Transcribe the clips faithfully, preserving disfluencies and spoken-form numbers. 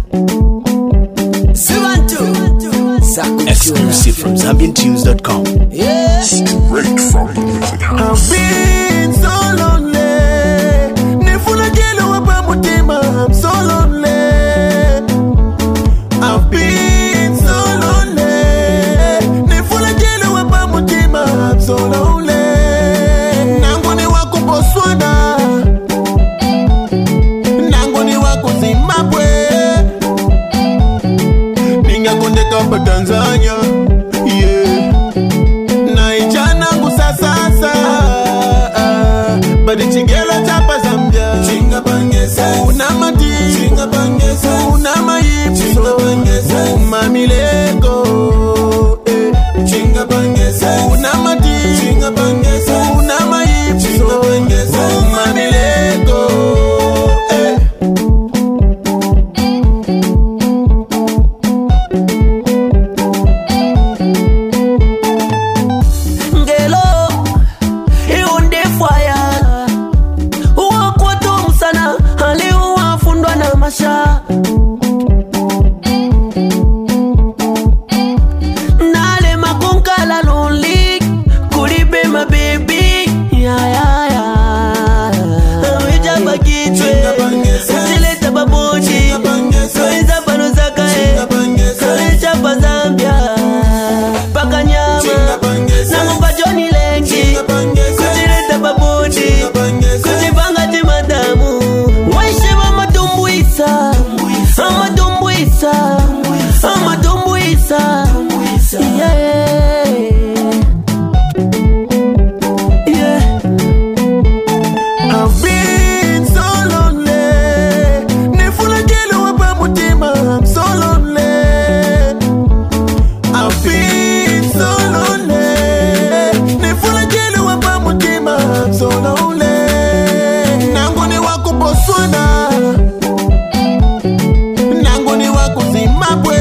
Exclusive from Zambian Tunes dot com. Yeah. Straight from the music house. I've been so lonely. Nifuna jelo wapa mutima. I'm so lonely. I've been so lonely. Nifuna jelo wapa mutima. I'm so lonely. Nangoni wako Botswana. Nangoni wako Zimbabwe. Ninga konde kapa Tanzania. Yeah. But it's Chingela Chapa Zambia. Chinga Bangesa. Unamati. Chinga Bangesa. Unamai. Chinga Bangesa. Mamileko. Chinga Bangesa. Unamati. Chinga Bangesa. Unamai. Chinga Bangesa. Mamileko. Nale makunkala lonely, kuribe my baby, yeah yeah yeah. Wija bagitwe, usileta baboji, kwenza panuza kae, kwenza pa Zambia, paka nyama, namupa Johnny Lenki, kusileta baboji, kuzipanga timadamu, waishe mama tumbuisa. I'm a dumbuisa, I'm a dumbuisa, yeah, yeah. I've been so lonely. Nifuna jelo wapa mutima. I'm so lonely. I've been so lonely. Nifuna jelo wapa mutima. I'm so lonely. Nangoni wako Botswana. Zimbabwe.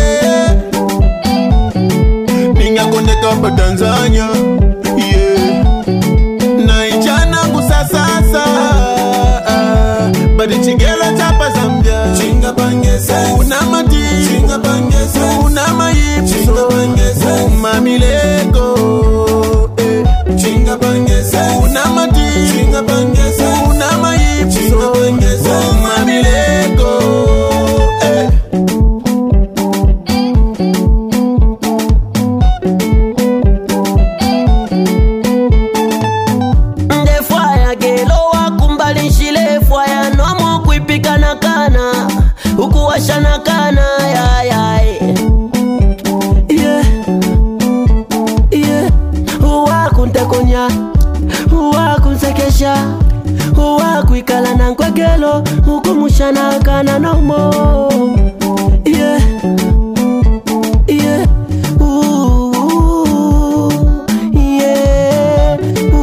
Ninga konde kapa Tanzania. Yeah. Naichana kusasasa. But it's Chingela Chapa Zambia. Chinga Bangesa. Unamati. Chinga Bangesa. Unamai. Chinga Bangesa. Mamileko. Chinga Bangesa. Unamati. Chinga Bangesa. Unamai. Chinga Bangesa. Mamileko. Ukuwashana kana ya ya yeah yeah uwa kuntakonya uwa kunsekesha uwa kuikala na nkwegelo ukumushana kana no mo yeah yeah ooh yeah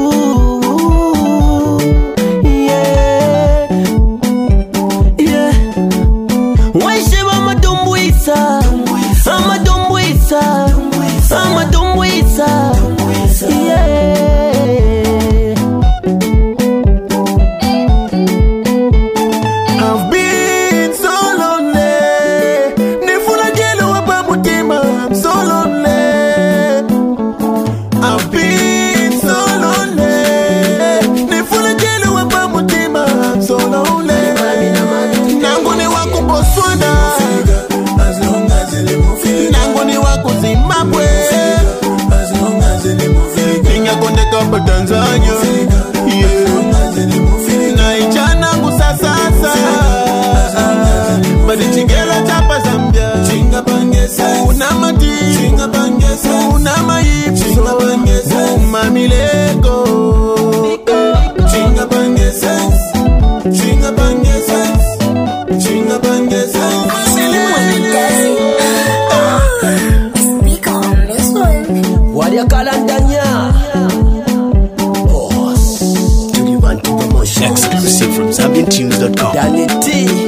ooh yeah yeah. Waishe mama dumbuisa, mama dumbuisa, mama dumbuisa, yeah. I've been so lonely. Nifuna jelo wapa mutima. I'm so lonely. I've been so lonely. Nifuna jelo wapa mutima. I'm so lonely. Nangoni wako Botswana. As long as they move. Nangoni wako Zimbabwe. As long as they move. Ninga konde kapa Tanzania. Yeah. Naichana kusasasa. But it's Chingela Chapa Zambia. Chinga Bangesa. Unamati. Chinga Bangesa. Unamai. Chinga Bangesa. Mamileko. Chinga Bangesa. Chinga Bangesa. Chinga Bangesa. Speak on this one. Wadia Kalandanya. Boss. Exclusive from Zambian Tunes dot com. Danity.